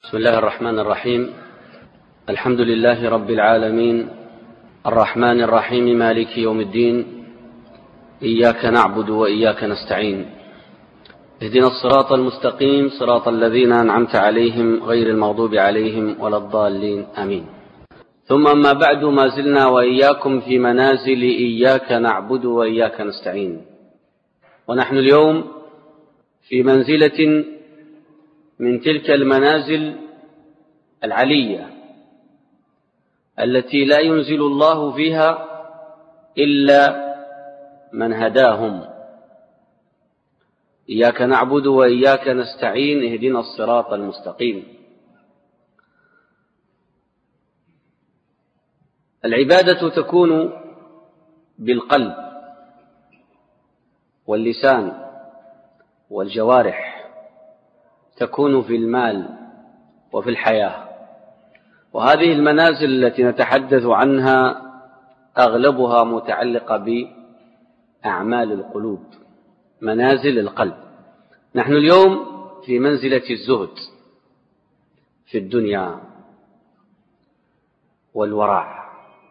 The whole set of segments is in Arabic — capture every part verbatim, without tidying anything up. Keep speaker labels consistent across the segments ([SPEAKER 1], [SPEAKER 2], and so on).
[SPEAKER 1] بسم الله الرحمن الرحيم. الحمد لله رب العالمين، الرحمن الرحيم، مالك يوم الدين، إياك نعبد وإياك نستعين، اهدنا الصراط المستقيم، صراط الذين أنعمت عليهم غير المغضوب عليهم ولا الضالين، آمين. ثم أما بعد، ما زلنا وإياكم في منازل إياك نعبد وإياك نستعين، ونحن اليوم في منزلة من تلك المنازل العلية التي لا ينزل الله فيها إلا من هداهم. إياك نعبد وإياك نستعين، اهدنا الصراط المستقيم. العبادة تكون بالقلب واللسان والجوارح، تكون في المال وفي الحياة، وهذه المنازل التي نتحدث عنها أغلبها متعلقة بأعمال القلوب، منازل القلب. نحن اليوم في منزلة الزهد في الدنيا والورع،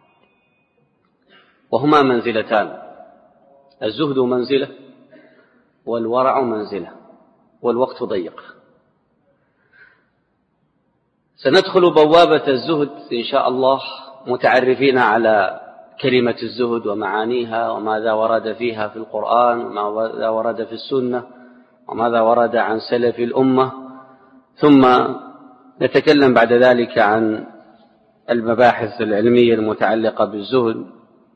[SPEAKER 1] وهما منزلتان، الزهد منزلة والورع منزلة، والوقت ضيق. سندخل بوابة الزهد إن شاء الله متعرفين على كلمة الزهد ومعانيها، وماذا ورد فيها في القرآن، وماذا ورد في السنة، وماذا ورد عن سلف الأمة، ثم نتكلم بعد ذلك عن المباحث العلمية المتعلقة بالزهد.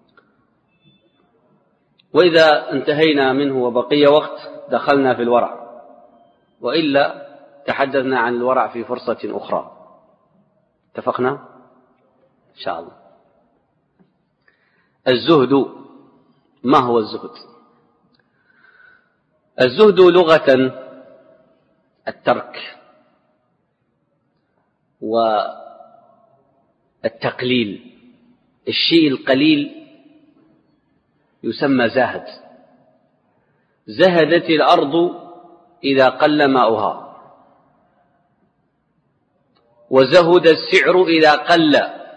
[SPEAKER 1] وإذا انتهينا منه وبقي وقت دخلنا في الورع، وإلا تحدثنا عن الورع في فرصة أخرى. اتفقنا؟ إن شاء الله. الزهد، ما هو الزهد؟ الزهد لغة الترك والتقليل، الشيء القليل يسمى زاهد. زهدت الأرض إذا قل ماؤها، وزهد السعر إذا قل،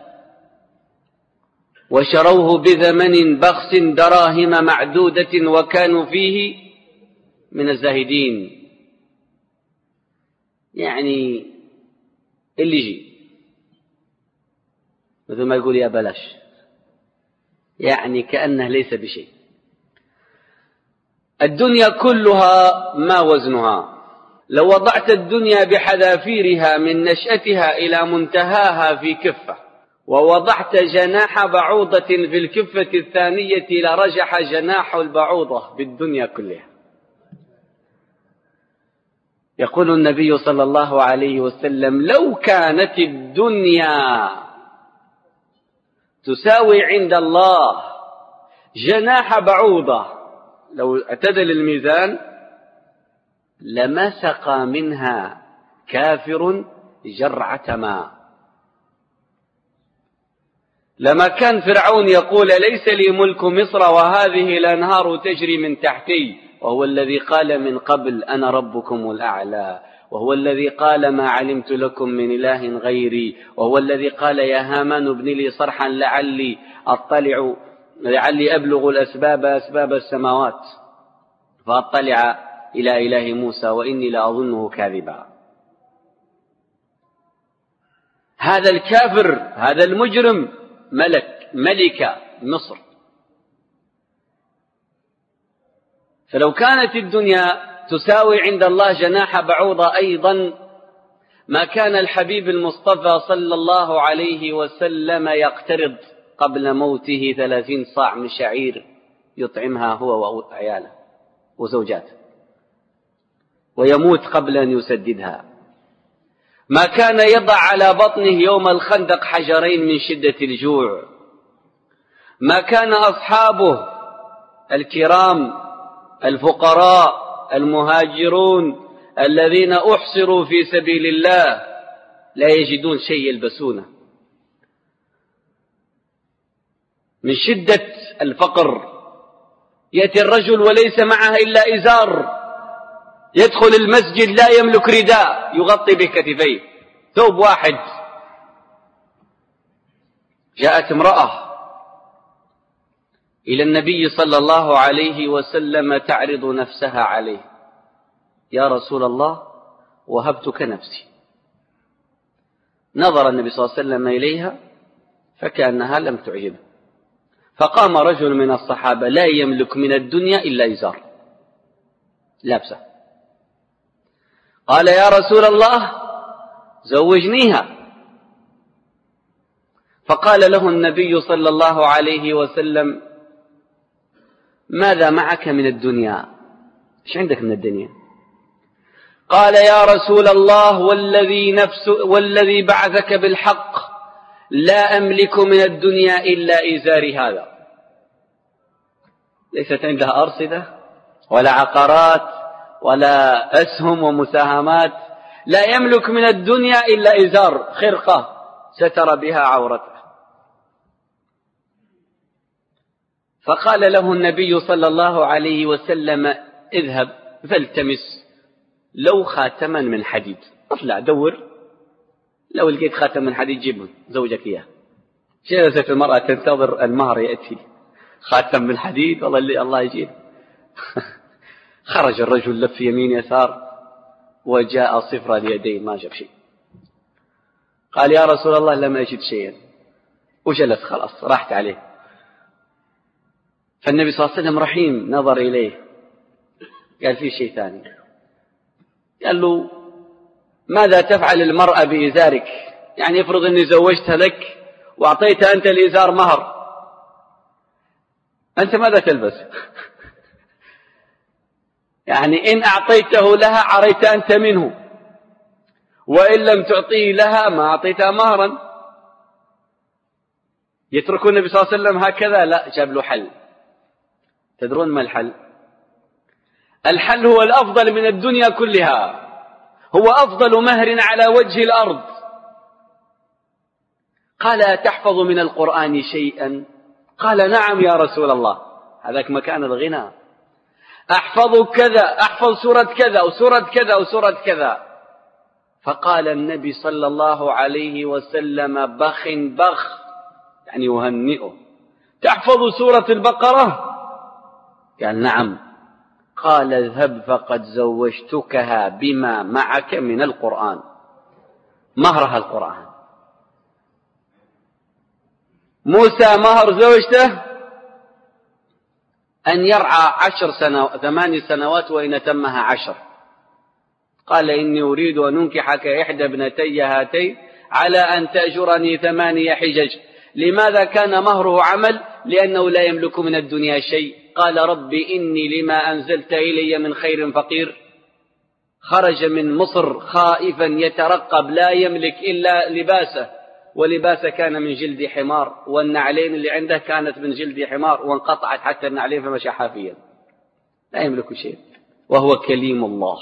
[SPEAKER 1] وشروه بثمن بخس دراهم معدودة وكانوا فيه من الزاهدين. يعني اللي يجي مثل ما يقول يا بلاش، يعني كأنه ليس بشيء. الدنيا كلها ما وزنها. لو وضعت الدنيا بحذافيرها من نشأتها إلى منتهاها في كفة، ووضعت جناح بعوضة في الكفة الثانية، لرجح جناح البعوضة بالدنيا كلها. يقول النبي صلى الله عليه وسلم: لو كانت الدنيا تساوي عند الله جناح بعوضة، لو اعتدل الميزان، لما سقى منها كافر جرعة ماء. لما كان فرعون يقول: ليس لي ملك مصر وهذه الأنهار تجري من تحتي، وهو الذي قال من قبل أنا ربكم الأعلى، وهو الذي قال ما علمت لكم من إله غيري، وهو الذي قال يا هامان ابن لي صرحا لعلي أطلع لعلي أبلغ الأسباب أسباب السماوات فأطلع إلى إله موسى وإني لأظنه كاذبا. هذا الكافر، هذا المجرم، ملك ملك مصر. فلو كانت الدنيا تساوي عند الله جناح بعوضة أيضا، ما كان الحبيب المصطفى صلى الله عليه وسلم يقترض قبل موته ثلاثين صاع من شعير يطعمها هو وعياله وزوجاته، ويموت قبل أن يسددها. ما كان يضع على بطنه يوم الخندق حجرين من شدة الجوع. ما كان أصحابه الكرام الفقراء المهاجرون الذين أحصروا في سبيل الله لا يجدون شيء يلبسونه من شدة الفقر. يأتي الرجل وليس معه إلا إزار، يدخل المسجد لا يملك رداء يغطي به كتفيه، ثوب واحد. جاءت امرأة إلى النبي صلى الله عليه وسلم تعرض نفسها عليه: يا رسول الله، وهبتك نفسي. نظر النبي صلى الله عليه وسلم إليها فكأنها لم تعجبه، فقام رجل من الصحابة لا يملك من الدنيا إلا إزار لابسه، قال: يا رسول الله، زوجنيها. فقال له النبي صلى الله عليه وسلم: ماذا معك من الدنيا؟ ايش عندك من الدنيا؟ قال: يا رسول الله، والذي نفس والذي بعثك بالحق، لا أملك من الدنيا إلا إزاري هذا. ليست عندها أرصدة ولا عقارات ولا أسهم ومساهمات، لا يملك من الدنيا إلا إزار، خرقة ستر بها عورته. فقال له النبي صلى الله عليه وسلم: اذهب فالتمس لو خاتما من حديد. اطلع دور، لو لقيت خاتم من حديد جيبه زوجك إياه. جلست المرأة تنتظر المهر يأتي، خاتم من حديد، والله اللي الله يجيب. خرج الرجل لف يمين يسار وجاء صفر اليدين، ما جاب شيء. قال: يا رسول الله، لم أجد شيئا. وجلس، خلاص راحت عليه. فالنبي صلى الله عليه وسلم رحيم نظر إليه، قال: في شيء ثاني. قال له: ماذا تفعل المرأة بإزارك؟ يعني افرض أني زوجتها لك وأعطيت أنت الإزار مهر، أنت ماذا تلبس؟ يعني إن أعطيته لها عريت أنت منه، وإن لم تعطيه لها ما أعطيتها مهرا. يتركون النبي صلى الله عليه وسلم هكذا؟ لا، جاب له حل. تدرون ما الحل؟ الحل هو الأفضل من الدنيا كلها، هو أفضل مهر على وجه الأرض. قال: أتحفظ من القرآن شيئا؟ قال: نعم يا رسول الله. هذاك مكان الغنى. أحفظ كذا، أحفظ سورة كذا وسورة كذا وسورة كذا. فقال النبي صلى الله عليه وسلم: بخ بخ، يعني يهنئه. تحفظ سورة البقرة؟ قال: نعم. قال: اذهب فقد زوجتكها بما معك من القرآن، مهرها القرآن. موسى مهر زوجته أن يرعى عشر سنوات ثماني سنوات وإن تمها عشر. قال: إني أريد أن أنكحك إحدى ابنتي هاتين على أن تأجرني ثماني حجج. لماذا كان مهره عمل؟ لأنه لا يملك من الدنيا شيء. قال: رب إني لما أنزلت إلي من خير فقير. خرج من مصر خائفا يترقب، لا يملك إلا لباسه، ولباسه كان من جلد حمار، والنعلين اللي عنده كانت من جلد حمار وانقطعت حتى النعلين فمشى حافيا، لا يملك شيء، وهو كليم الله.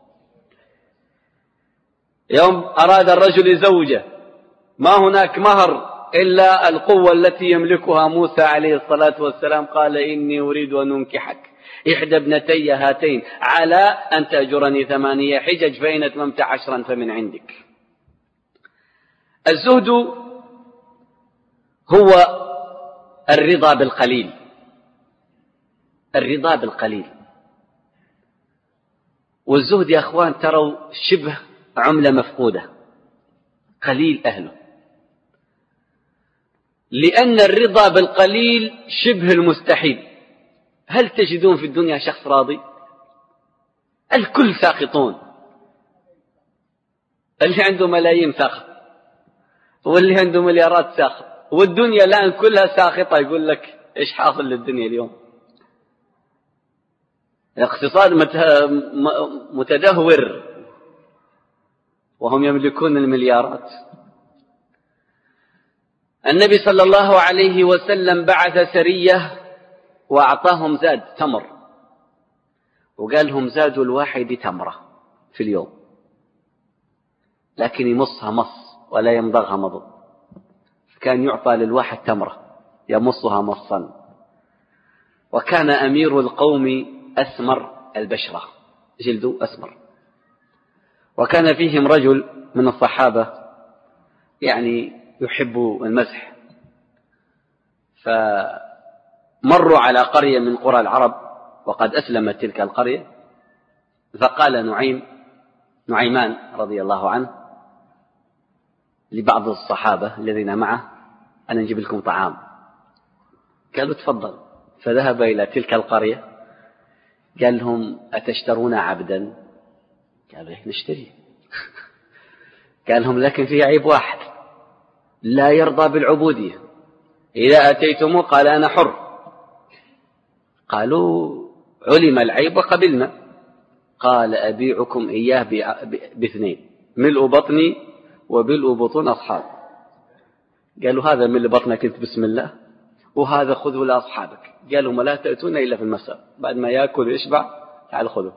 [SPEAKER 1] يوم أراد الرجل يزوجه ما هناك مهر إلا القوة التي يملكها موسى عليه الصلاة والسلام. قال: إني أريد أن أنكحك إحدى ابنتي هاتين على أن تأجرني ثمانية حجج، فإن أتممت عشرا فمن عندك. الزهد هو الرضا بالقليل، الرضا بالقليل. والزهد يا أخوان تروا شبه عملة مفقودة، قليل أهله، لأن الرضا بالقليل شبه المستحيل. هل تجدون في الدنيا شخص راضي؟ الكل ساخطون، اللي عنده ملايين ساخط، واللي عنده مليارات ساخط، والدنيا الآن كلها ساخطة. يقول لك إيش حاصل للدنيا اليوم؟ الاقتصاد متدهور وهم يملكون المليارات. النبي صلى الله عليه وسلم بعث سرية وأعطاهم زاد تمر، وقال لهم: زادوا الواحد تمرة في اليوم، لكن يمصها مص ولا يمضغها مضغ. كان يعطى للواحد تمرة يمصها مصا. وكان أمير القوم أسمر البشرة، جلده أسمر. وكان فيهم رجل من الصحابة يعني يحب المزح. فمروا على قرية من قرى العرب وقد أسلمت تلك القرية، فقال نعيم نعيمان رضي الله عنه لبعض الصحابة الذين معه: أنا نجيب لكم طعام. قالوا: تفضل. فذهب إلى تلك القرية، قال لهم: أتشترون عبدا؟ قالوا: نشتري. قال لهم: لكن فيه عيب واحد، لا يرضى بالعبودية، إذا أتيتموه قال أنا حر. قالوا: علم العيب وقبلنا. قال: أبيعكم إياه باثنين، ملء بطني وملء بطون أصحاب. قالوا: هذا ملء بطنك أنت بسم الله، وهذا خذوا لأصحابك. قالوا: ما لا تأتون إلا في المساء، بعد ما يأكل ويشبع تعال خذوا.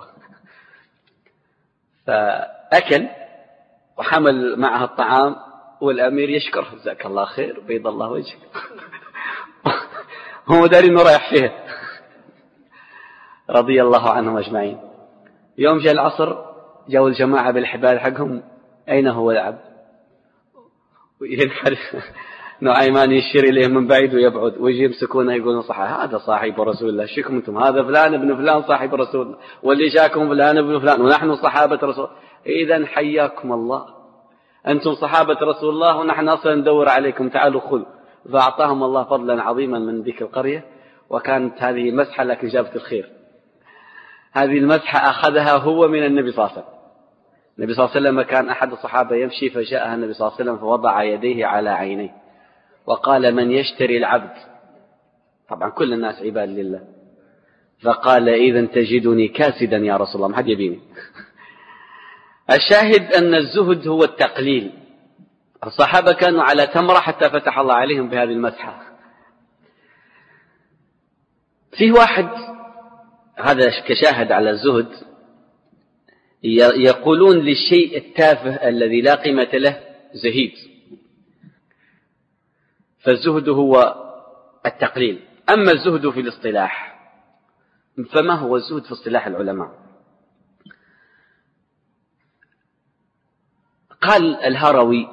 [SPEAKER 1] فأكل وحمل معها الطعام، والأمير يشكر: جزاك الله خير، بيض الله وجهك. هو داري إنه رايح فيه. رضي الله عنهم أجمعين. يوم جاء العصر، جاءوا الجماعة بالحبال حقهم: أين هو العبد؟ وينحرف نعيمان يشير إليه من بعيد ويبعد، ويجي يمسكونه يقولون: صح، هذا صاحب رسول الله، شكم أنتم، هذا فلان ابن فلان صاحب رسول الله، واللي جاكم فلان ابن فلان، ونحن صحابة رسول. إذن حياكم الله، أنتم صحابة رسول الله ونحن أصلا ندور عليكم، تعالوا خذوا. فأعطاهم الله فضلا عظيما من ذيك القرية، وكانت هذه مسحة لكن جابت الخير. هذه المسحة أخذها هو من النبي صلى الله عليه وسلم. النبي صلى الله عليه وسلم كان أحد الصحابة يمشي، فجاءها النبي صلى الله عليه وسلم فوضع يديه على عينيه وقال: من يشتري العبد؟ طبعا كل الناس عباد لله. فقال: إذن تجدني كاسدا يا رسول الله، ما حد يبيني. الشاهد أن الزهد هو التقليل. الصحابة كانوا على تمرة حتى فتح الله عليهم بهذه المسحة. فيه واحد، هذا كشاهد على الزهد، يقولون للشيء التافه الذي لا قيمة له زهيد. فالزهد هو التقليل. أما الزهد في الاصطلاح، فما هو الزهد في اصطلاح العلماء؟ قال الهروي: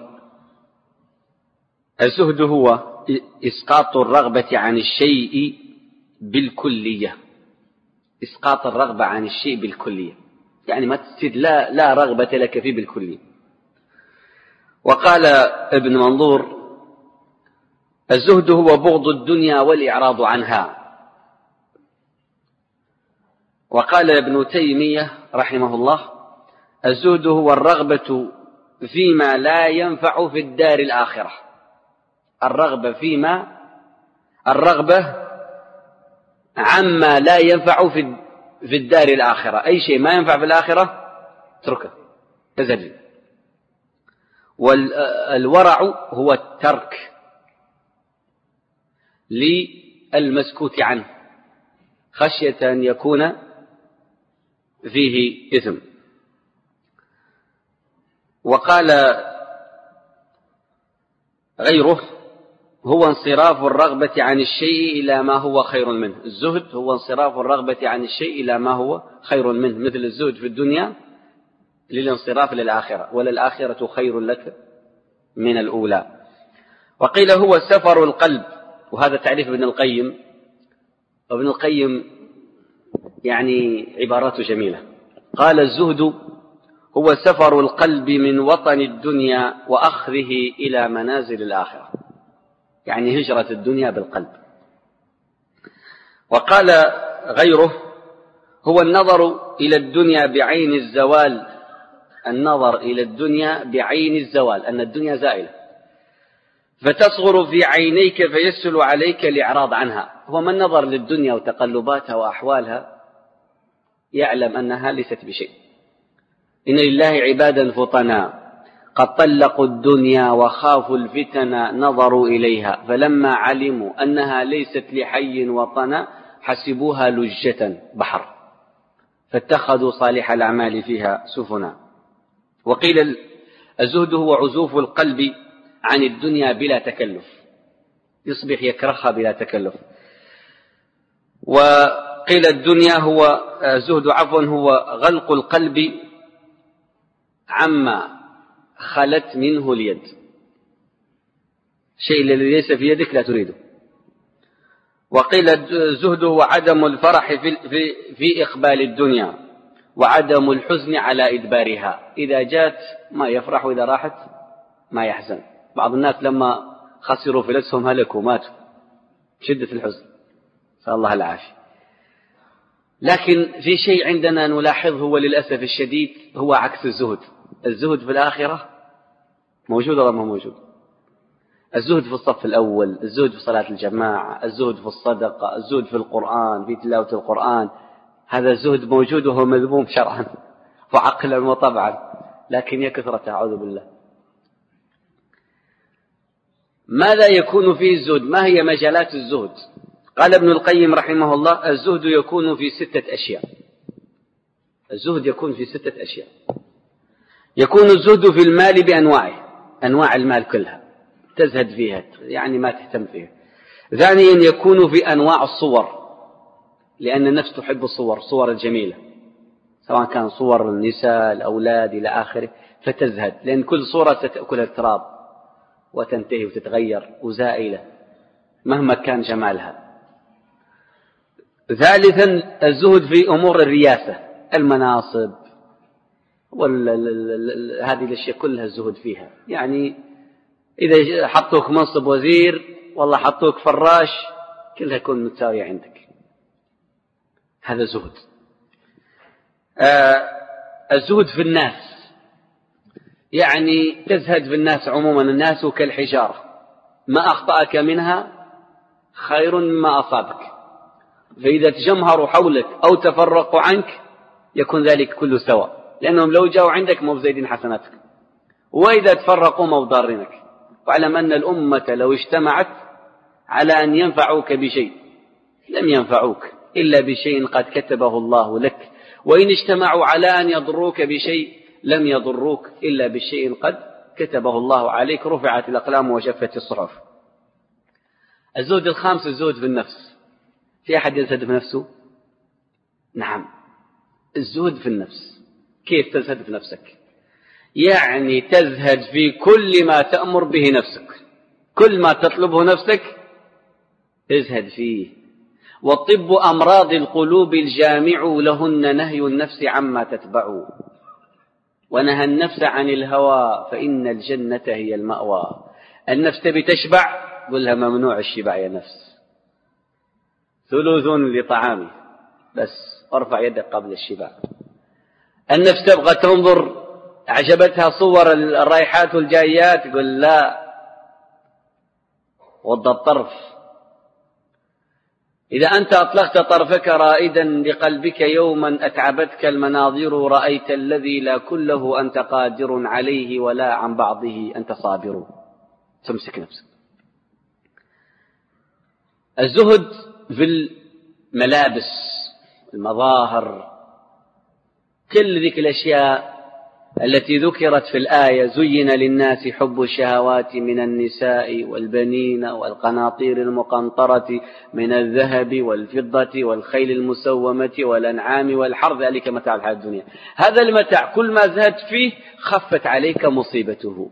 [SPEAKER 1] الزهد هو إسقاط الرغبة عن الشيء بالكلية. إسقاط الرغبة عن الشيء بالكلية، يعني ما تصير لا, لا رغبة لك فيه بالكلية. وقال ابن منظور: الزهد هو بغض الدنيا والإعراض عنها. وقال ابن تيمية رحمه الله: الزهد هو الرغبة فيما لا ينفع في الدار الآخرة. الرغبة فيما الرغبة عما لا ينفع في في الدار الآخرة، أي شيء ما ينفع في الآخرة اتركه، تزهد. والورع هو الترك للمسكوت عنه خشية أن يكون فيه إثم. وقال غيره: هو انصراف الرغبة عن الشيء إلى ما هو خير منه. الزهد هو انصراف الرغبة عن الشيء إلى ما هو خير منه، مثل الزهد في الدنيا للانصراف للآخرة، وللآخرة خير لك من الأولى. وقيل هو سفر القلب، وهذا تعريف ابن القيم. وابن القيم يعني عباراته جميلة. قال: الزهد هو سفر القلب من وطن الدنيا وأخذه إلى منازل الآخرة، يعني هجرة الدنيا بالقلب. وقال غيره: هو النظر إلى الدنيا بعين الزوال. النظر إلى الدنيا بعين الزوال، أن الدنيا زائلة، فتصغر في عينيك فيسهل عليك الإعراض عنها. هو من نظر للدنيا وتقلباتها وأحوالها يعلم أنها ليست بشيء. إن لله عبادا فطنا قد طلقوا الدنيا وخافوا الفتن نظروا إليها، فلما علموا أنها ليست لحي وطنا حسبوها لجة بحر، فاتخذوا صالح الأعمال فيها سفنا. وقيل الزهد هو عزوف القلب عن الدنيا بلا تكلف، يصبح يكرهها بلا تكلف. وقيل الدنيا هو الزهد عفوا هو غلق القلب عما خلت منه اليد. الشيء الذي ليس في يدك لا تريده. وقيل الزهد هو عدم الفرح في, في, في إقبال الدنيا وعدم الحزن على إدبارها. إذا جات ما يفرح وإذا راحت ما يحزن. بعض الناس لما خسروا فلسهم هلكوا ماتوا شدة الحزن، نسأل الله العافية. لكن في شيء عندنا نلاحظه وللأسف الشديد هو عكس الزهد. الزهد في الآخرة موجود ولا ما موجود؟ الزهد في الصف الأول، الزهد في صلاة الجماعة، الزهد في الصدقة، الزهد في القرآن، في تلاوة القرآن. هذا الزهد موجود وهو مذموم شرعا وعقلا وطبعا، لكن يا كثرة أعوذ بالله. ماذا يكون فيه الزهد؟ ما هي مجالات الزهد؟ قال ابن القيم رحمه الله: الزهد يكون في ستة أشياء. الزهد يكون في ستة أشياء. يكون الزهد في المال بأنواعه، أنواع المال كلها تزهد فيها، يعني ما تهتم فيها. ثانيا يكون في أنواع الصور، لأن النفس تحب الصور، الصور الجميلة، سواء كان صور النساء الأولاد إلى آخره، فتزهد، لأن كل صورة ستأكلها التراب وتنتهي وتتغير وزائلة مهما كان جمالها. ثالثا الزهد في أمور الرياسة، المناصب وهذه الأشياء كلها الزهد فيها. يعني إذا حطوك منصب وزير والله حطوك فراش كلها تكون متساوية عندك، هذا زهد. آه الزهد في الناس، يعني تزهد في الناس عموما. الناس كالحجارة، ما أخطأك منها خير مما أصابك، فإذا تجمهروا حولك أو تفرقوا عنك يكون ذلك كله سواء، لأنهم لو جاءوا عندك مو بزيدين حسناتك، وإذا تفرقوا مو بضارينك. واعلم أن الأمة لو اجتمعت على أن ينفعوك بشيء لم ينفعوك إلا بشيء قد كتبه الله لك، وإن اجتمعوا على أن يضروك بشيء لم يضروك إلا بشيء قد كتبه الله عليك، رفعت الأقلام وجفت الصحف. الزهد الخامس الزهد في النفس. في أحد يزهد في نفسه؟ نعم، الزهد في النفس. كيف تزهد في نفسك؟ يعني تزهد في كل ما تأمر به نفسك، كل ما تطلبه نفسك ازهد فيه. والطب أمراض القلوب الجامع لهن نهي النفس عما تتبع، ونهى النفس عن الهوى فإن الجنة هي المأوى. النفس تبي تشبع، قل لها ممنوع الشبع يا نفس، ثلث لطعامي، بس ارفع يدك قبل الشبع. النفس تبغى تنظر، أعجبتها صور الرايحات والجايات، قل لا، وض الطرف. إذا أنت أطلقت طرفك رائدا لقلبك يوما أتعبتك المناظر، رأيت الذي لا كله أنت قادر عليه ولا عن بعضه أنت صابر. تمسك نفسك. الزهد في الملابس، المظاهر، كل ذيك الأشياء التي ذكرت في الآية: زين للناس حب الشهوات من النساء والبنين والقناطير المقنطرة من الذهب والفضة والخيل المسومة والأنعام والحرث، ذلك متاع الحياة الدنيا. هذا المتاع كل ما زهدت فيه خفت عليك مصيبته.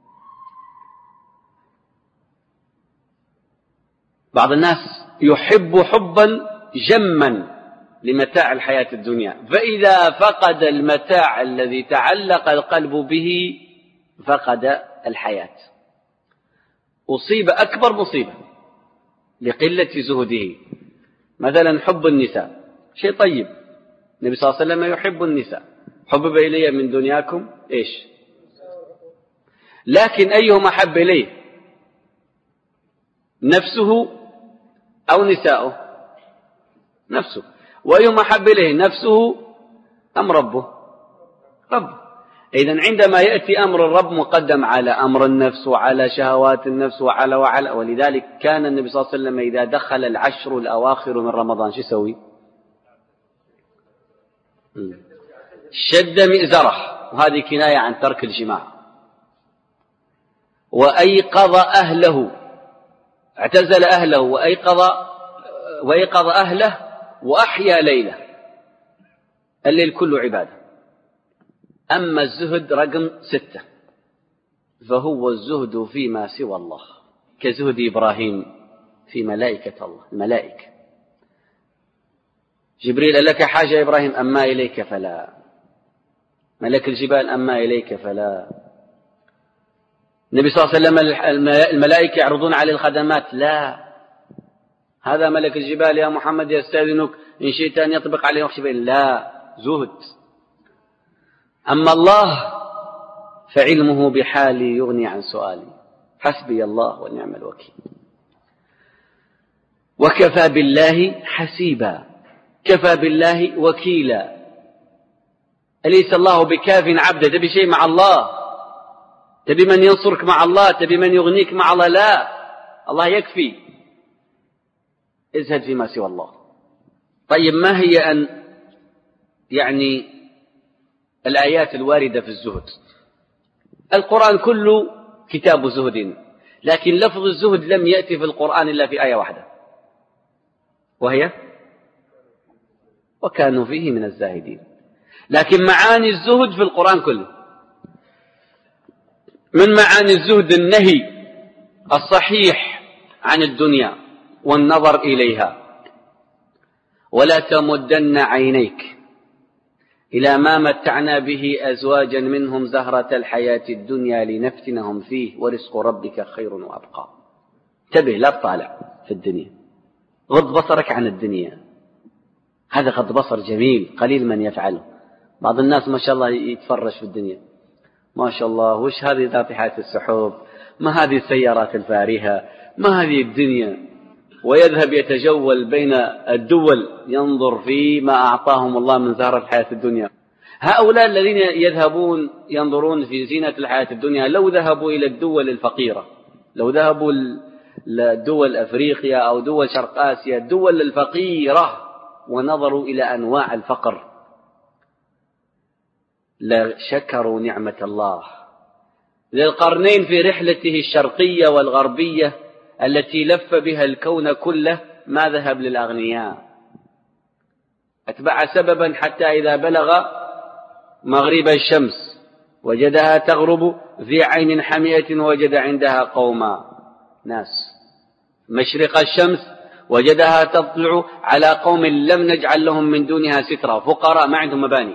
[SPEAKER 1] بعض الناس يحب حبا جما لمتاع الحياة الدنيا، فإذا فقد المتاع الذي تعلق القلب به فقد الحياة، أصيب أكبر مصيبة لقلة زهده. مثلا حب النساء شيء طيب، النبي صلى الله عليه وسلم يحب النساء، حبب إلي من دنياكم إيش، لكن أيهما حب إليه، نفسه أو نساؤه؟ نفسه. وأيهما حب إليه، نفسه أم ربه؟ ربه. إذن عندما يأتي أمر الرب مقدم على أمر النفس وعلى شهوات النفس وعلى وعلى ولذلك كان النبي صلى الله عليه وسلم إذا دخل العشر الأواخر من رمضان شو يسوي؟ شد مئزره، وهذه كناية عن ترك الجماع، وأيقظ أهله، اعتزل أهله وأيقظ وأيقظ أهله وأحيا ليلة، الليل كله عبادة. أما الزهد رقم ستة فهو الزهد فيما سوى الله، كزهد إبراهيم في ملائكة الله، الملائكة. جبريل قال لك حاجة إبراهيم، أما إليك فلا. ملك الجبال، أما إليك فلا. النبي صلى الله عليه وسلم الملائكة يعرضون عليه الخدمات، لا. هذا ملك الجبال يا محمد يستأذنك إن شئت أن يطبق عليه وحش بين، لا، زهد. أما الله فعلمه بحالي يغني عن سؤالي، حسبي الله ونعم الوكيل. وكفى بالله حسيبا، كفى بالله وكيلا. أليس الله بكاف عبدا؟ تبي شيء مع الله؟ تبي من ينصرك مع الله؟ تبي من يغنيك مع الله؟ لا، الله يكفي. ازهد فيما سوى الله. طيب، ما هي أن يعني الآيات الواردة في الزهد؟ القرآن كله كتاب زهد، لكن لفظ الزهد لم يأتي في القرآن إلا في آية واحدة، وهي وكانوا فيه من الزاهدين. لكن معاني الزهد في القرآن كله. من معاني الزهد النهي الصحيح عن الدنيا والنظر إليها. ولا تمدن عينيك إلى ما متعنا به أزواجا منهم زهرة الحياة الدنيا لنفتنهم فيه ورزق ربك خير وأبقى. انتبه، لا تطالع في الدنيا، غض بصرك عن الدنيا. هذا غض بصر جميل قليل من يفعله. بعض الناس ما شاء الله يتفرج في الدنيا، ما شاء الله، وش هذه ذاتحات السحوب، ما هذه السيارات الفارهة، ما هذه الدنيا، ويذهب يتجول بين الدول ينظر في ما أعطاهم الله من زهرة الحياة الدنيا. هؤلاء الذين يذهبون ينظرون في زينة الحياة الدنيا لو ذهبوا إلى الدول الفقيرة، لو ذهبوا لدول أفريقيا أو دول شرق آسيا، الدول الفقيرة، ونظروا إلى أنواع الفقر، لشكروا نعمة الله. ذي القرنين في رحلته الشرقية والغربية التي لف بها الكون كله ما ذهب للأغنياء، أتبع سببا حتى إذا بلغ مغرب الشمس وجدها تغرب في عين حمية وجد عندها قوما ناس، مشرق الشمس وجدها تطلع على قوم لم نجعل لهم من دونها سترا، فقراء ما عندهم مباني.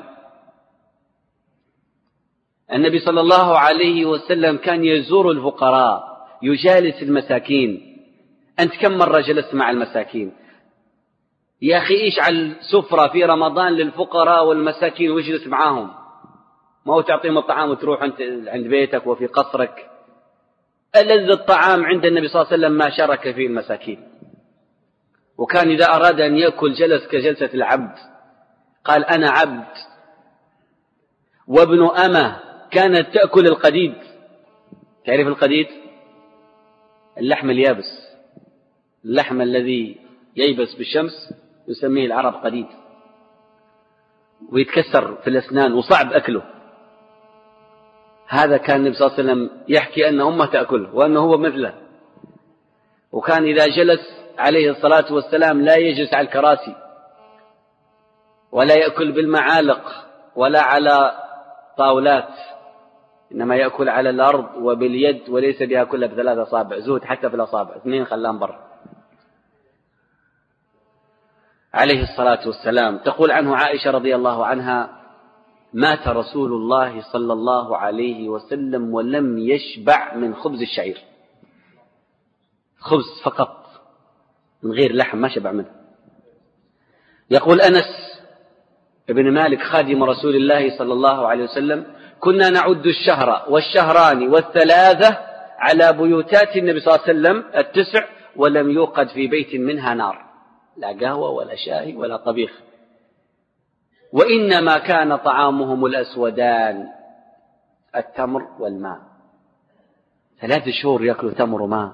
[SPEAKER 1] النبي صلى الله عليه وسلم كان يزور الفقراء، يجالس المساكين. أنت كم مرة جلست مع المساكين؟ يا أخي إيش على السفرة في رمضان للفقراء والمساكين واجلس معاهم، ما هو تعطيهم الطعام وتروح أنت عند بيتك وفي قصرك. ألذ الطعام عند النبي صلى الله عليه وسلم ما شارك فيه المساكين. وكان إذا أراد أن يأكل جلس كجلسة العبد، قال أنا عبد وابن أمه كانت تأكل القديد. تعرف القديد؟ اللحم اليابس، اللحم الذي ييبس بالشمس يسميه العرب قديد، ويتكسر في الأسنان وصعب أكله. هذا كان النبي صلى الله عليه وسلم يحكي أن أمه تأكله وأنه هو مثله. وكان إذا جلس عليه الصلاة والسلام لا يجلس على الكراسي ولا يأكل بالمعالق ولا على طاولات، إنما يأكل على الأرض وباليد، وليس بها كلها بثلاثة أصابع، زهد حتى في الأصابع، اثنين خلان برا عليه الصلاة والسلام. تقول عنه عائشة رضي الله عنها: مات رسول الله صلى الله عليه وسلم ولم يشبع من خبز الشعير، خبز فقط من غير لحم، ما شبع منه. يقول أنس ابن مالك خادم رسول الله صلى الله عليه وسلم: كنا نعد الشهر والشهران والثلاثة على بيوتات النبي صلى الله عليه وسلم التسع، ولم يوقد في بيت منها نار، لا قهوة ولا شاي ولا طبيخ، وإنما كان طعامهم الأسودان، التمر والماء. ثلاث شهور يأكلوا تمر وماء.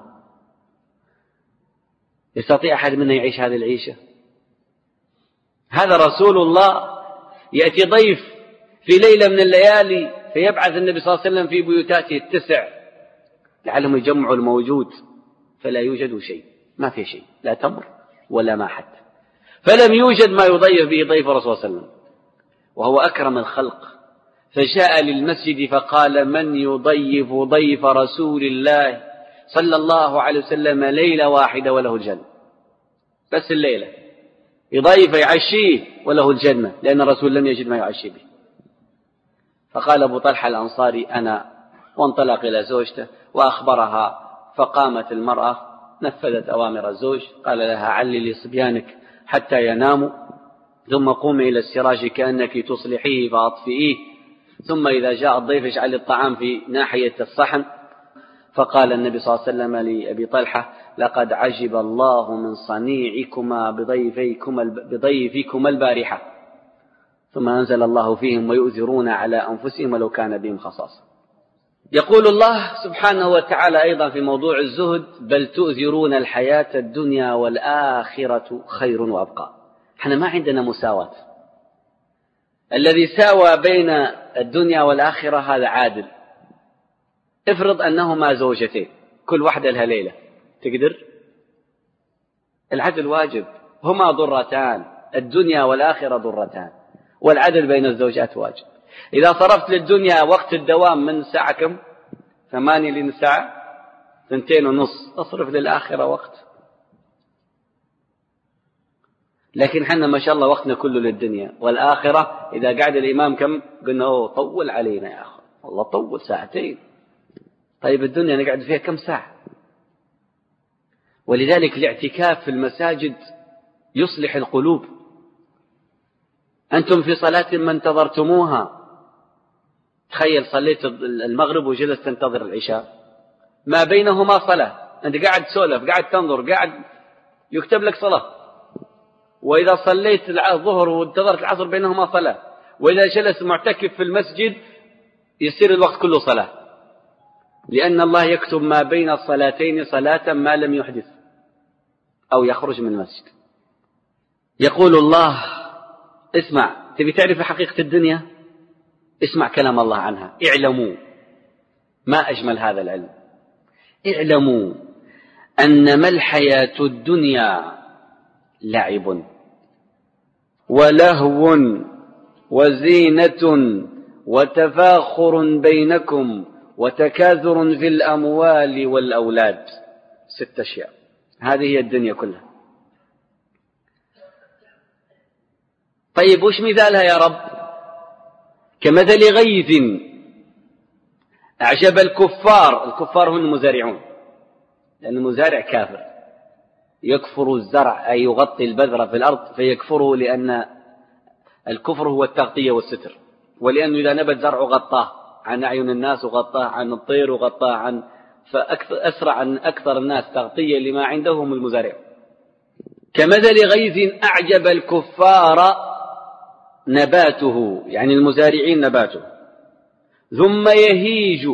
[SPEAKER 1] يستطيع أحد منا يعيش هذه العيشة؟ هذا رسول الله يأتي ضيف في ليلة من الليالي فيبعث النبي صلى الله عليه وسلم في بيوتاته التسع لعلهم يجمعوا الموجود، فلا يوجد شيء، ما في شيء، لا تمر ولا ماء حتى. فلم يوجد ما يضيف به ضيف الرسول صلى الله عليه وسلم، وهو أكرم الخلق. فجاء للمسجد فقال: من يضيف ضيف رسول الله صلى الله عليه وسلم ليلة واحدة وله الجنة، بس الليلة يضيف يعشيه وله الجنة، لأن الرسول لم يجد ما يعشي به. فقال أبو طلحة الأنصاري أنا، وانطلق إلى زوجته وأخبرها، فقامت المرأة نفذت أوامر الزوج، قال لها عللي صبيانك حتى يناموا، ثم قومي إلى السراج كأنك تصلحيه فأطفئيه، ثم إذا جاء الضيف اجعل الطعام في ناحية الصحن. فقال النبي صلى الله عليه وسلم لأبي طلحة لقد عجب الله من صنيعكما بضيفيكما, بضيفكما البارحة. ثم أنزل الله فيهم ويؤثرون على أنفسهم ولو كان بهم خصاصة. يقول الله سبحانه وتعالى أيضا في موضوع الزهد بل تؤثرون الحياة الدنيا والآخرة خير وأبقى. احنا ما عندنا مساواة، الذي ساوى بين الدنيا والآخرة هذا عادل. افرض أنهما زوجتين كل واحدة لها ليلة، تقدر؟ العدل واجب، هما ضرتان، الدنيا والآخرة ضرتان، والعدل بين الزوجات واجب. إذا صرفت للدنيا وقت الدوام من ساعة كم؟ ثمانية لين ساعة ثنتين ونص، أصرف للآخرة وقت. لكن حنا ما شاء الله وقتنا كله للدنيا، والآخرة إذا قعد الإمام كم قلنا أوه طول علينا يا أخي، والله طول ساعتين. طيب الدنيا نقعد فيها كم ساعة؟ ولذلك الاعتكاف في المساجد يصلح القلوب. أنتم في صلاة ما انتظرتموها، تخيل صليت المغرب وجلست تنتظر العشاء، ما بينهما صلاة، أنت قاعد تسولف، قاعد تنظر، قاعد يكتب لك صلاة. وإذا صليت الظهر وانتظرت العصر بينهما صلاة، وإذا جلس معتكف في المسجد يصير الوقت كله صلاة، لأن الله يكتب ما بين الصلاتين صلاة ما لم يحدث أو يخرج من المسجد. يقول الله اسمع، تبي تعرف حقيقة الدنيا؟ اسمع كلام الله عنها. اعلموا، ما أجمل هذا العلم، اعلموا أنما الحياة الدنيا لعب ولهو وزينة وتفاخر بينكم وتكاثر في الأموال والأولاد. ست أشياء، هذه هي الدنيا كلها. طيب وش مثالها يا رب؟ كمثل غيث أعجب الكفار. الكفار هم المزارعون، لأن المزارع كافر يكفر الزرع أي يغطي البذرة في الأرض فيكفره، لأن الكفر هو التغطية والستر، ولأنه إذا نبت زرع غطاه عن أعين الناس وغطاه عن الطير وغطاه عن فأسرع عن أكثر الناس تغطية لما عندهم المزارع. كمثل غيث أعجب الكفار نباته، يعني المزارعين نباته، ثم يهيج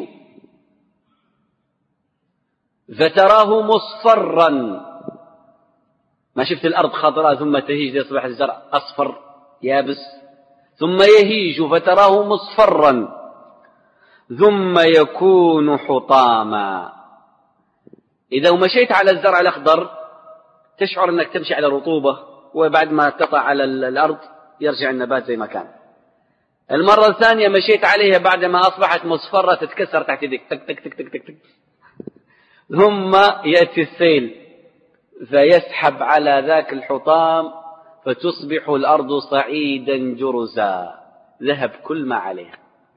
[SPEAKER 1] فتراه مصفرا. ما شفت الأرض خضراء ثم تهيج يصبح الزرع أصفر يابس؟ ثم يهيج فتراه مصفرا ثم يكون حطاما. إذا مشيت على الزرع الأخضر تشعر أنك تمشي على رطوبة، وبعد ما تقع على الأرض يرجع النبات زي ما كان. المرة الثانية مشيت عليها بعد ما أصبحت مصفرة تتكسر تحت يدك، تك تك تك تك تك تك. ثم يأتي السيل فيسحب على ذاك الحطام فتصبح الأرض صعيدا جرزا، ذهب كل ما عليها،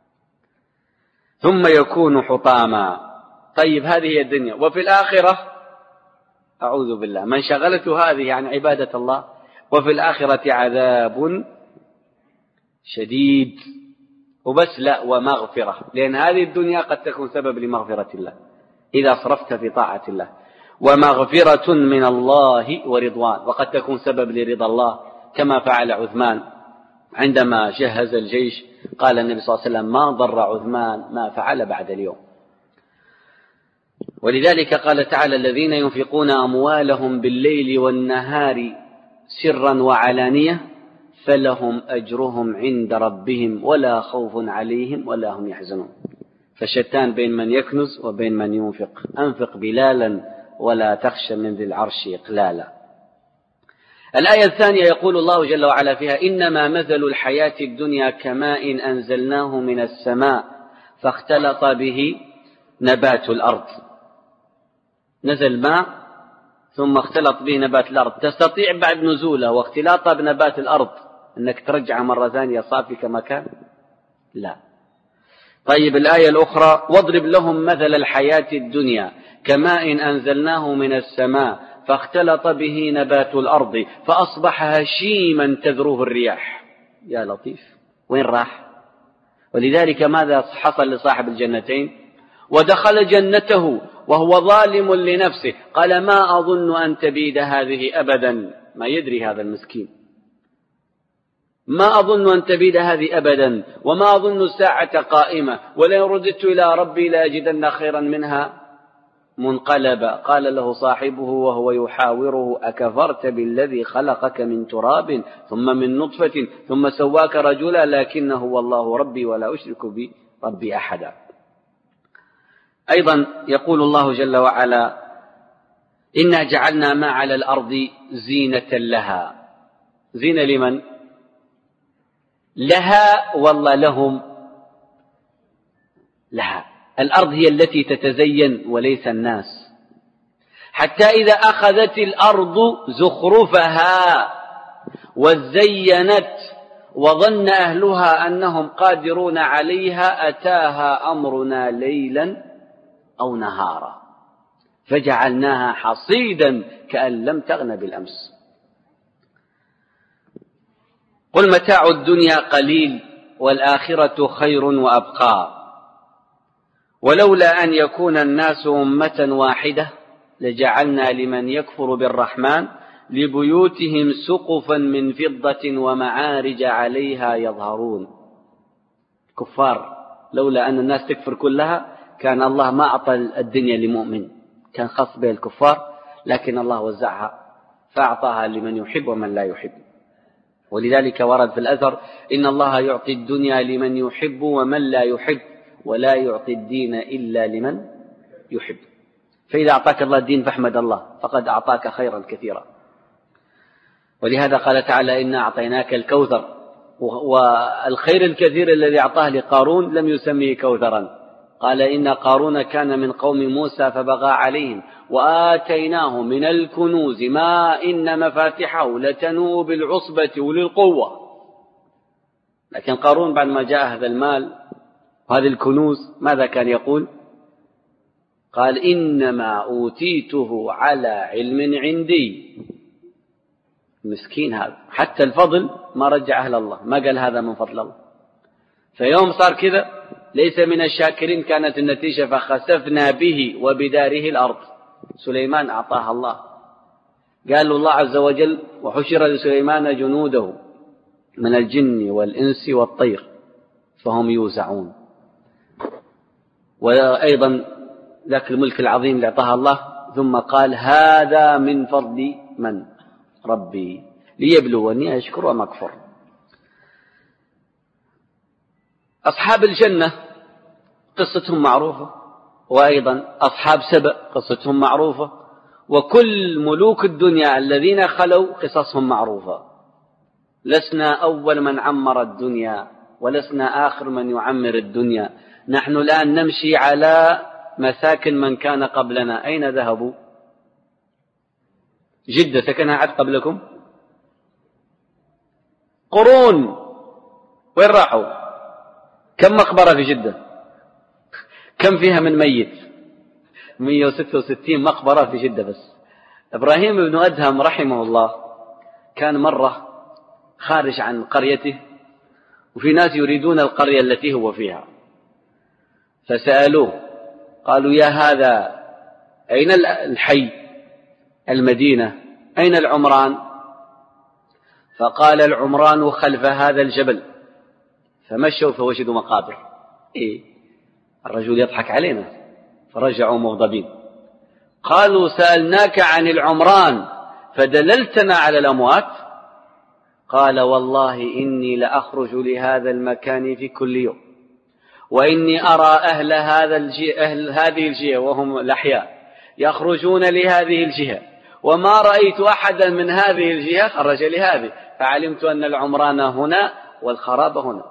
[SPEAKER 1] ثم يكون حطاما. طيب هذه هي الدنيا. وفي الآخرة أعوذ بالله من شغلته هذه عن عبادة الله، وفي الآخرة عذاب شديد. وبس لا، ومغفرة، لأن هذه الدنيا قد تكون سبب لمغفرة الله إذا صرفت في طاعة الله، ومغفرة من الله ورضوان، وقد تكون سبب لرضا الله، كما فعل عثمان عندما جهز الجيش. قال النبي صلى الله عليه وسلم ما ضر عثمان ما فعل بعد اليوم. ولذلك قال تعالى الذين ينفقون أموالهم بالليل والنهار سرا وعلانية فلهم أجرهم عند ربهم ولا خوف عليهم ولا هم يحزنون. فالشتان بين من يكنز وبين من ينفق. أنفق بلالا ولا تخش من ذي العرش إقلالا. الآية الثانية يقول الله جل وعلا فيها إنما مثل الحياة الدنيا كماء أنزلناه من السماء فاختلط به نبات الأرض نزل ماء ثم اختلط به نبات الأرض، تستطيع بعد نزوله واختلاطه بنبات الأرض أنك ترجع مرة ثانية صافي كما كان؟ لا. طيب الآية الأخرى: واضرب لهم مثل الحياة الدنيا كماء أنزلناه من السماء فاختلط به نبات الأرض فأصبح هشيما تذروه الرياح. يا لطيف، وين راح؟ ولذلك ماذا حصل لصاحب الجنتين؟ ودخل جنته وهو ظالم لنفسه قال ما أظن أن تبيد هذه أبدا. ما يدري هذا المسكين، ما أظن أن تبيد هذه أبدا، وما أظن الساعة قائمة، ولئن رددت إلى ربي لأجدن خيرا منها منقلبا. قال له صاحبه وهو يحاوره: أكفرت بالذي خلقك من تراب ثم من نطفة ثم سواك رجلا لكنه هو الله ربي ولا أشرك بربي أحدا. أيضا يقول الله جل وعلا: إنا جعلنا ما على الأرض زينة لها. زينة لمن؟ لها والله لهم؟ لها. الأرض هي التي تتزين وليس الناس، حتى إذا أخذت الأرض زخرفها وزينت وظن أهلها أنهم قادرون عليها أتاها أمرنا ليلا أو نهارا فجعلناها حصيدا كأن لم تغن بالأمس. قل متاع الدنيا قليل والآخرة خير وأبقى ولولا أن يكون الناس أمة واحدة لجعلنا لمن يكفر بالرحمن لبيوتهم سقفا من فضة ومعارج عليها يظهرون. كفار، لولا أن الناس تكفر كلها كان الله ما أعطى الدنيا لمؤمن، كان خاص به الكفار، لكن الله وزعها فأعطاها لمن يحب ومن لا يحب. ولذلك ورد في الأثر: إن الله يعطي الدنيا لمن يحب ومن لا يحب ولا يعطي الدين إلا لمن يحب. فإذا أعطاك الله الدين فاحمد الله، فقد أعطاك خيرا كثيرا. ولهذا قال تعالى: إنا أعطيناك الكوثر. والخير الكثير الذي أعطاه لقارون لم يسميه كوثرا، قال: إن قارون كان من قوم موسى فبغى عليهم وآتيناه من الكنوز ما إن مفاتحه لتنوء بالعصبة أولي القوة. لكن قارون بعد ما جاء هذا المال وهذه الكنوز ماذا كان يقول؟ قال: إنما أوتيته على علم عندي. مسكين هذا، حتى الفضل ما رجع أهل الله، ما قال هذا من فضل الله. فيوم صار كذا ليس من الشاكرين كانت النتيجة فخسفنا به وبداره الأرض. سليمان أعطاها الله، قال الله عز وجل: وحشر لسليمان جنوده من الجن والإنس والطير فهم يوزعون. وأيضا ذاك الملك العظيم اللي أعطاها الله ثم قال: هذا من فضل من؟ ربي ليبلوني أشكر أم أكفر. أصحاب الجنة قصتهم معروفة، وأيضا أصحاب سبأ قصتهم معروفة، وكل ملوك الدنيا الذين خلوا قصصهم معروفة. لسنا أول من عمر الدنيا ولسنا آخر من يعمر الدنيا، نحن الآن نمشي على مساكن من كان قبلنا. أين ذهبوا؟ جدة سكنها عد قبلكم قرون، وين راحوا؟ كم مقبرة في جدة؟ كم فيها من ميت؟ مئة وستة وستين مقبرة في جدة بس. إبراهيم بن أدهم رحمه الله كان مرة خارج عن قريته وفي ناس يريدون القرية التي هو فيها، فسألوه قالوا: يا هذا أين الحي المدينة؟ أين العمران؟ فقال: العمران خلف هذا الجبل. فمشوا فوجدوا مقابر. إيه؟ الرجل يضحك علينا، فرجعوا مغضبين. قالوا: سألناك عن العمران فدللتنا على الأموات. قال: والله إني لأخرج لهذا المكان في كل يوم، وإني أرى أهل, هذا الجي... أهل هذه الجهة وهم الأحياء يخرجون لهذه الجهة، وما رأيت أحدا من هذه الجهة خرج لهذه، فعلمت أن العمران هنا والخراب هنا.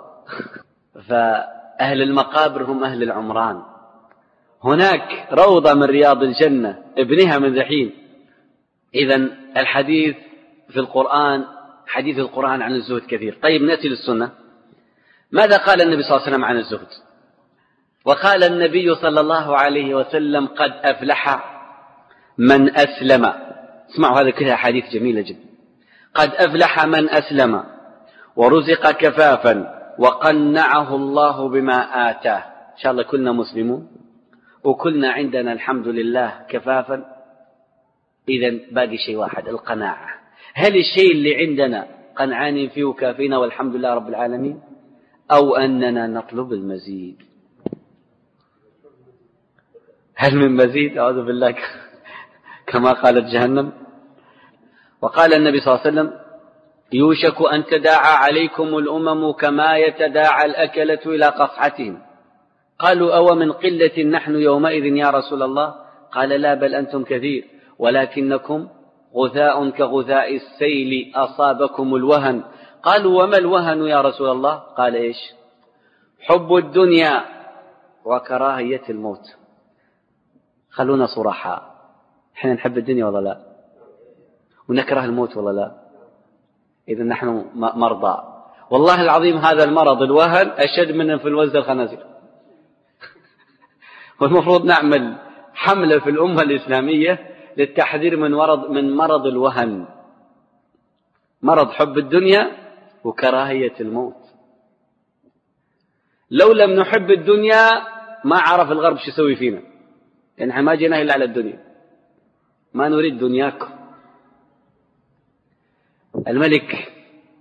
[SPEAKER 1] فأهل المقابر هم أهل العمران. هناك روضة من رياض الجنة ابنها من ذحين. إذن الحديث في القرآن، حديث القرآن عن الزهد كثير. طيب نأتي للسنة. ماذا قال النبي صلى الله عليه وسلم عن الزهد؟ وقال النبي صلى الله عليه وسلم قد أفلح من أسلم. اسمعوا هذا كلها حديث جميلة جدا. قد أفلح من أسلم ورزق كفافا وقنعه الله بما آتاه. إن شاء الله كلنا مسلمون وكلنا عندنا الحمد لله كفافا. إذن باقي شيء واحد، القناعة. هل الشيء اللي عندنا قنعان فيه وكافينا والحمد لله رب العالمين، أو أننا نطلب المزيد؟ هل من مزيد؟ أعوذ بالله كما قالت جهنم. وقال النبي صلى الله عليه وسلم يوشك أن تداعى عليكم الأمم كما يتداعى الأكلة إلى قصعتهم. قالوا أو من قلة نحن يومئذ يا رسول الله؟ قال لا، بل أنتم كثير ولكنكم غثاء كغثاء السيل أصابكم الوهن. قالوا وما الوهن يا رسول الله؟ قال إيش؟ حب الدنيا وكراهية الموت. خلونا صراحة، احنا نحب الدنيا ولا لا؟ ونكره الموت ولا لا؟ إذا نحن مرضى. والله العظيم هذا المرض الوهن أشد من انفلونزا الخنازير. والمفروض نعمل حملة في الأمة الإسلامية للتحذير من مرض من مرض الوهن، مرض حب الدنيا وكراهية الموت. لو لم نحب الدنيا ما عرف الغرب شو يسوي فينا، لأن احنا ما جينا إلا على الدنيا، ما نريد دنياكم. الملك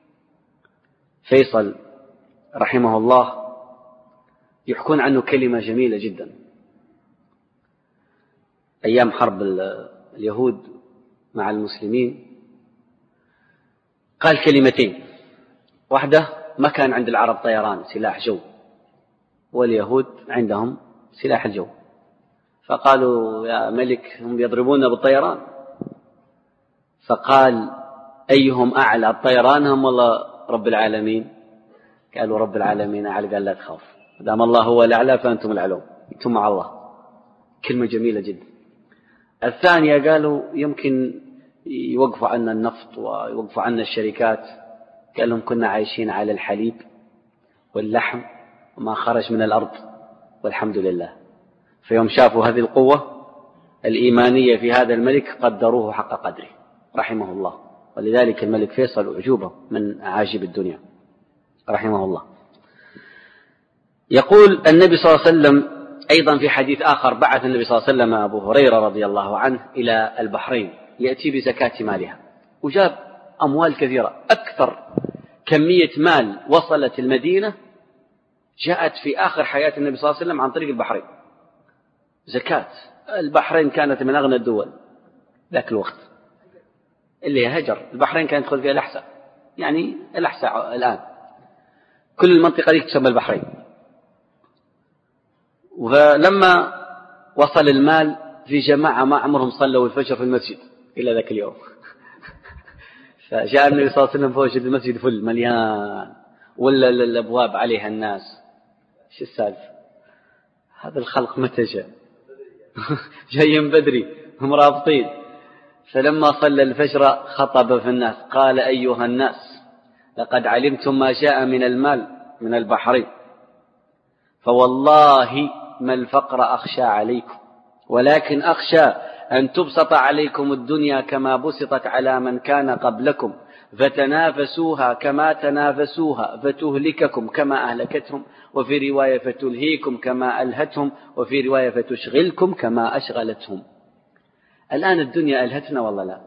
[SPEAKER 1] فيصل رحمه الله يحكون عنه كلمة جميلة جدا. أيام حرب اليهود مع المسلمين قال كلمتين. واحدة، ما كان عند العرب طيران سلاح جو، واليهود عندهم سلاح الجو، فقالوا يا ملك هم يضربون بالطيران. فقال أيهم أعلى، الطيران هم والله رب العالمين؟ قالوا رب العالمين أعلى. قال لا تخاف، دام الله هو الأعلى فأنتم الأعلون، أنتم مع الله. كلمة جميلة جدا. الثانية قالوا يمكن يوقفوا عنا النفط ويوقفوا عنا الشركات. قال لهم كنا عايشين على الحليب واللحم وما خرج من الأرض والحمد لله. فيوم شافوا هذه القوة الإيمانية في هذا الملك قدروه حق قدره رحمه الله. ولذلك الملك فيصل أعجوبة من أعاجيب الدنيا رحمه الله. يقول النبي صلى الله عليه وسلم أيضا في حديث آخر، بعث النبي صلى الله عليه وسلم أبو هريرة رضي الله عنه إلى البحرين يأتي بزكاة مالها، وجاب أموال كثيرة. أكثر كمية مال وصلت المدينة جاءت في آخر حياة النبي صلى الله عليه وسلم عن طريق البحرين. زكاة البحرين كانت من أغنى الدول ذاك الوقت، اللي هجر البحرين كانت تدخل فيها الأحساء، يعني الأحساء الآن كل المنطقة دي تسمى البحرين. ولما وصل المال في جماعة ما عمرهم صلوا الفجر في المسجد إلا ذاك اليوم. فجاء النبي صلى الله عليه وسلم فوجد المسجد فل مليان، ولا الأبواب عليها الناس. شو السالفة؟ هذا الخلق متى جاء؟ جايين بدري هم رابطين. فلما صلى الفجر خطب في الناس قال أيها الناس لقد علمتم ما جاء من المال من البحرين، فوالله ما الفقر أخشى عليكم، ولكن أخشى أن تبسط عليكم الدنيا كما بسطت على من كان قبلكم، فتنافسوها كما تنافسوها فتهلككم كما أهلكتهم، وفي رواية فتلهيكم كما ألهتهم، وفي رواية فتشغلكم كما أشغلتهم. الآن الدنيا ألهتنا والله لا؟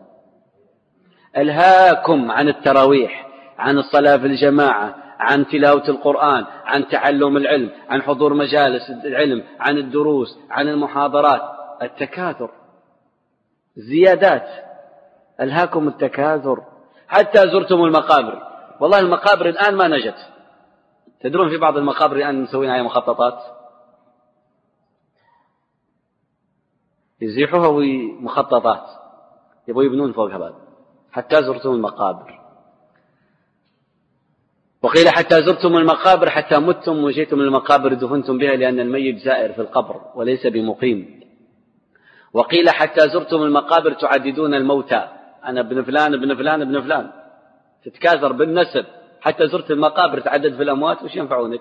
[SPEAKER 1] ألهاكم عن التراويح، عن الصلاة في الجماعة، عن تلاوة القرآن، عن تعلم العلم، عن حضور مجالس العلم، عن الدروس، عن المحاضرات. التكاثر، زيادات، ألهاكم التكاثر حتى زرتم المقابر. والله المقابر الآن ما نجت. تدرون في بعض المقابر الآن مسوين عليها مخططات يزيحوها ومخططات يبغوا يبنون فوقها بعد. حتى زرتم المقابر، وقيل حتى زرتم المقابر حتى متم وجيتم المقابر دفنتم بها، لأن الميت زائر في القبر وليس بمقيم. وقيل حتى زرتم المقابر تعددون الموتى، أنا ابن فلان ابن فلان ابن فلان، تتكاثر بالنسب حتى زرت المقابر تعدد في الأموات، وش ينفعونك؟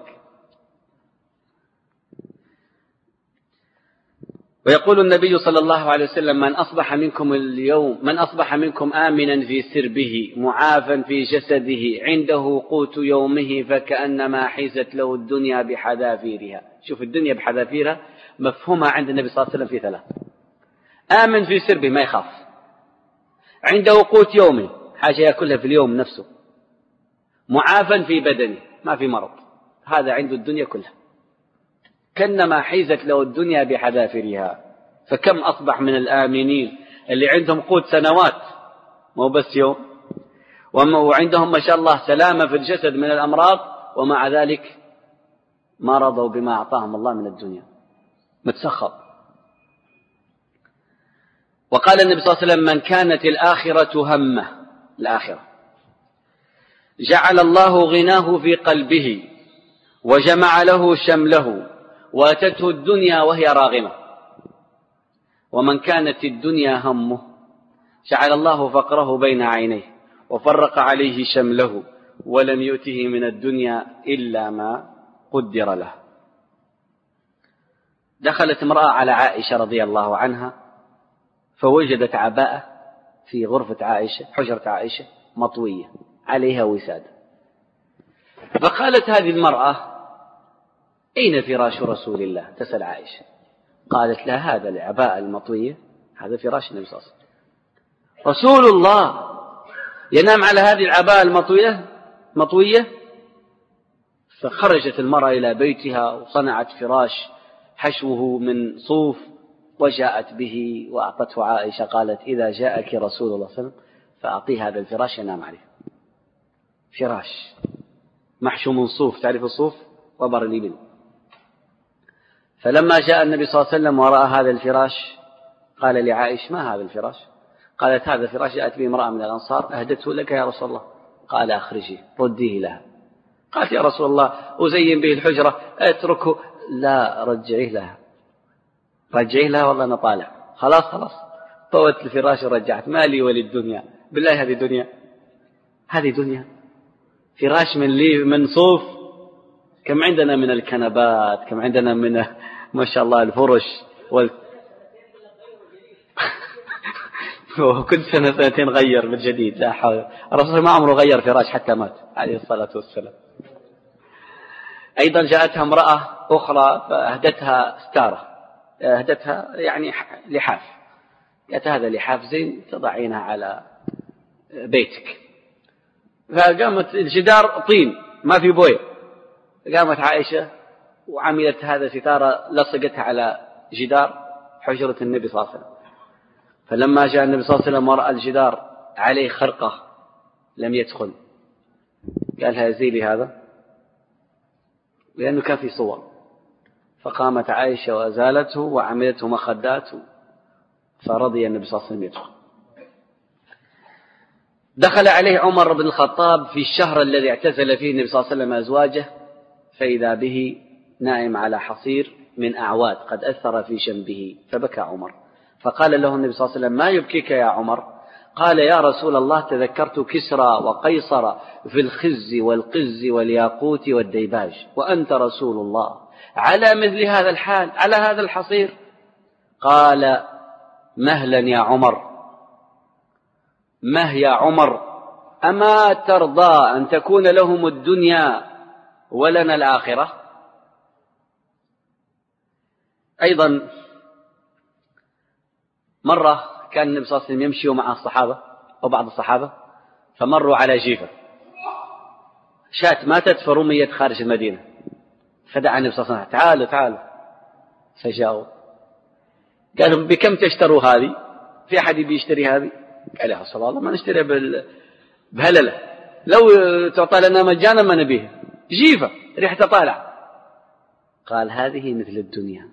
[SPEAKER 1] ويقول النبي صلى الله عليه وسلم: من أصبح منكم اليوم من أصبح منكم آمنا في سربه معافا في جسده عنده قوت يومه فكأنما حيزت له الدنيا بحذافيرها. شوف الدنيا بحذافيرها مفهومها عند النبي صلى الله عليه وسلم في ثلاث: آمن في سربه ما يخاف، عنده قوت يومه حاجة يأكلها في اليوم نفسه، معافا في بدنه ما في مرض، هذا عنده الدنيا كلها، كأنما حيزت له الدنيا بحذافيرها. فكم أصبح من الآمنين اللي عندهم قوت سنوات مو بس يوم، وعندهم ما شاء الله سلامة في الجسد من الأمراض، ومع ذلك ما رضوا بما أعطاهم الله من الدنيا، متسخط. وقال النبي صلى الله عليه وسلم: من كانت الآخرة همه، الآخرة، جعل الله غناه في قلبه وجمع له شمله وأتته الدنيا وهي راغمة. ومن كانت الدنيا همه جعل الله فقره بين عينيه وفرق عليه شمله ولم يؤته من الدنيا إلا ما قدر له. دخلت امرأة على عائشة رضي الله عنها فوجدت عباءة في غرفة عائشة، حجرة عائشة، مطوية عليها وسادة، فقالت هذه المرأة: أين فراش رسول الله؟ تسأل عائشة. قالت لها: هذا العباءة المطوية، هذا فراش النبي صلى الله عليه وسلم، رسول الله ينام على هذه العباءة المطوية مطوية. فخرجت المرأة إلى بيتها وصنعت فراش حشوه من صوف وجاءت به وأعطته عائشة. قالت: إذا جاءك رسول الله صلى الله عليه وسلم فأعطيه هذا الفراش ينام عليه. فراش محشو من صوف، تعرف الصوف؟ وبر الإبل. فلما جاء النبي صلى الله عليه وسلم ورأى هذا الفراش قال لعائشة: ما هذا الفراش؟ قالت: هذا الفراش جاءت به امرأة من الأنصار أهدته لك يا رسول الله. قال: أخرجي رديه لها. قالت: يا رسول الله أزين به الحجرة أتركه. لا، رجعيه لها، رجعيه لها والله أنا طالع. خلاص خلاص طوت الفراش ورجعت. مالي وللدنيا، بالله هذه دنيا، هذه دنيا. فراش من لي من صوف، كم عندنا من الكنبات، كم عندنا من ما شاء الله الفرش وال... وكل سنة سنتين غير بالجديد. لا حول. الرسول ما عمره غير فراش حتى مات عليه الصلاة والسلام. أيضا جاءتها امرأة أخرى فأهدتها ستارة، أهدتها يعني لحاف، قالت: هذا لحاف زين تضعينها على بيتك. فقامت الجدار طين ما في بويه، قامت عائشة وعملت هذا ستارة لصقتها على جدار حجرة النبي صلى الله عليه وسلم. فلما جاء النبي صلى الله عليه وسلم ورأى الجدار عليه خرقة لم يدخل، قالها: زيلي هذا، لأنه كان في صور. فقامت عائشة وأزالته وعملته مخدات، فرضي النبي صلى الله عليه وسلم يدخل. دخل عليه عمر بن الخطاب في الشهر الذي اعتزل فيه النبي صلى الله عليه وسلم أزواجه، فإذا به نائم على حصير من أعواد قد أثر في جنبه، فبكى عمر. فقال له النبي صلى الله عليه وسلم: ما يبكيك يا عمر؟ قال: يا رسول الله تذكرت كسرى وقيصر في الخز والقز والياقوت والديباج، وأنت رسول الله على مثل هذا الحال على هذا الحصير. قال: مهلا يا عمر، مه يا عمر، أما ترضى أن تكون لهم الدنيا ولنا الآخرة؟ أيضا مرة كان النبي صلى الله عليه وسلم يمشي مع الصحابة أو بعض الصحابة، فمروا على جيفة، شاة ماتت فرميت خارج المدينة، فدعا النبي صلى الله عليه وسلم: تعالوا تعالوا. فجاءوا قالوا: بكم تشتروا هذه؟ في أحد بيشتري هذه؟ قال: يا رسول الله ما نشتري بهللة، لو تعطى لنا مجانا ما نبيه، جيفة ريحة طالع. قال: هذه مثل الدنيا،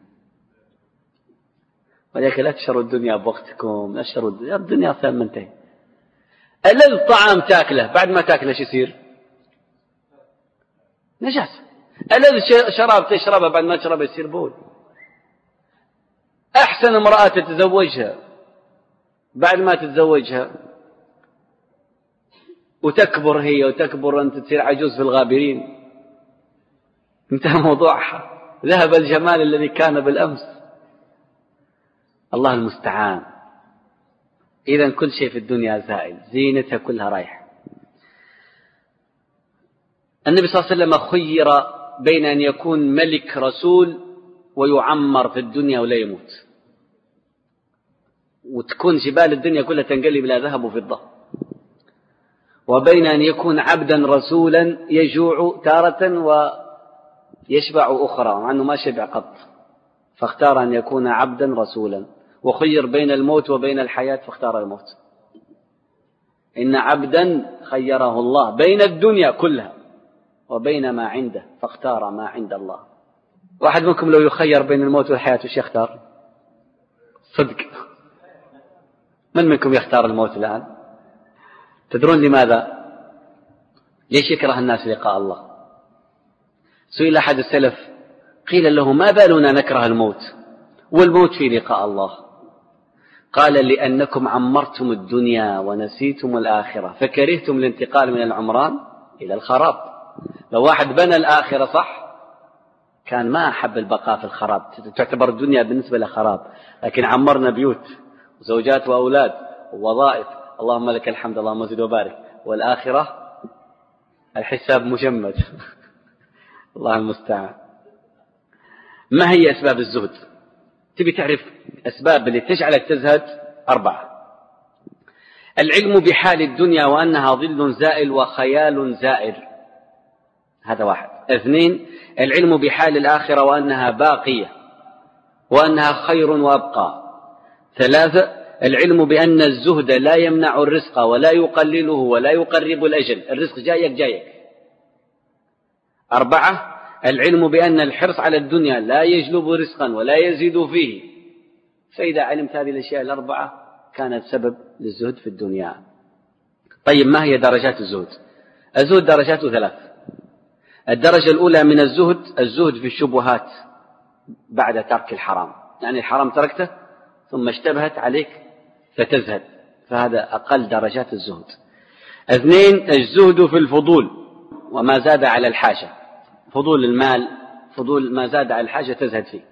[SPEAKER 1] ولكن لا تشتروا الدنيا بوقتكم، لا تشتروا الدنيا، الدنيا ثم منتهي. ألذ طعام تاكله بعد ما تاكله شو يصير؟ نجاسة. ألذ شراب تشربه بعد ما تشربه يصير بول. أحسن امرأة تتزوجها بعد ما تتزوجها وتكبر هي وتكبر أنت تصير عجوز في الغابرين، انتهى موضوعها، ذهب الجمال الذي كان بالأمس. الله المستعان. إذن كل شيء في الدنيا زائل، زينتها كلها رايحة. النبي صلى الله عليه وسلم خير بين أن يكون ملك رسول ويعمر في الدنيا ولا يموت، وتكون جبال الدنيا كلها تنقلب إلى ذهب وفضة، وبين أن يكون عبدا رسولا يجوع تارة ويشبع أخرى، مع أنه ما شبع قط، فاختار أن يكون عبدا رسولا. وخير بين الموت وبين الحياة فاختار الموت. إن عبدا خيره الله بين الدنيا كلها وبين ما عنده فاختار ما عند الله. واحد منكم لو يخير بين الموت والحياة وش يختار؟ صدق، من منكم يختار الموت الآن؟ تدرون لماذا؟ ليش يكره الناس لقاء الله؟ سئل أحد السلف قيل له ما بالنا نكره الموت والموت في لقاء الله؟ قال لأنكم عمرتم الدنيا ونسيتم الآخرة فكرهتم الانتقال من العمران إلى الخراب. لو واحد بنى الآخرة صح كان ما أحب البقاء في الخراب، تعتبر الدنيا بالنسبة لخراب، لكن عمرنا بيوت وزوجات وأولاد ووظائف، اللهم لك الحمد اللهم زد وبارك، والآخرة الحساب مجمد. الله المستعان. ما هي أسباب الزهد؟ تبي تعرف أسباب اللي تجعلك تزهد؟ أربعة. العلم بحال الدنيا وأنها ظل زائل وخيال زائر، هذا واحد. اثنين، العلم بحال الآخرة وأنها باقية وأنها خير وأبقى. ثلاثة، العلم بأن الزهد لا يمنع الرزق ولا يقلله ولا يقرب الأجل، الرزق جايك جايك. أربعة، العلم بأن الحرص على الدنيا لا يجلب رزقا ولا يزيد فيه. فإذا علمت هذه الأشياء الأربعة كانت سبب للزهد في الدنيا. طيب ما هي درجات الزهد؟ الزهد درجاته ثلاث. الدرجة الأولى من الزهد الزهد في الشبهات بعد ترك الحرام، يعني الحرام تركته ثم اشتبهت عليك فتزهد، فهذا أقل درجات الزهد. اثنين، الزهد في الفضول وما زاد على الحاجة، فضول المال، فضول ما زاد على الحاجة تزهد فيه.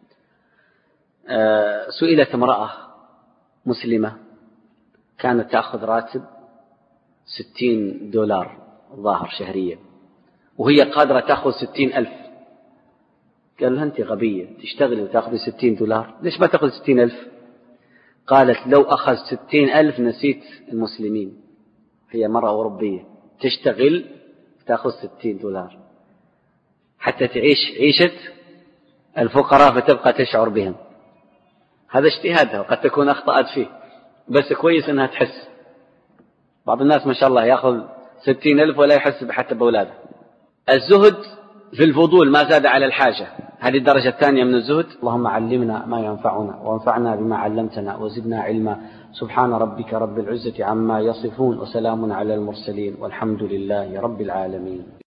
[SPEAKER 1] أه سئلت امرأة مسلمة كانت تأخذ راتب ستين دولار ظاهر شهريا، وهي قادرة تأخذ ستين ألف. قال لها أنت غبية تشتغلي وتأخذي ستين دولار، ليش ما تأخذ ستين ألف؟ قالت لو أخذ ستين ألف نسيت المسلمين. هي مرأة أوروبية تشتغل تأخذ ستين دولار حتى تعيش عيشة الفقراء فتبقى تشعر بهم. هذا اجتهادها وقد تكون أخطأت فيه، بس كويس أنها تحس. بعض الناس ما شاء الله يأخذ ستين ألف ولا يحس حتى بأولاده. الزهد في الفضول ما زاد على الحاجة، هذه الدرجة الثانية من الزهد. اللهم علمنا ما ينفعنا وانفعنا بما علمتنا وزدنا علما. سبحان ربك رب العزة عما يصفون وسلام على المرسلين والحمد لله رب العالمين.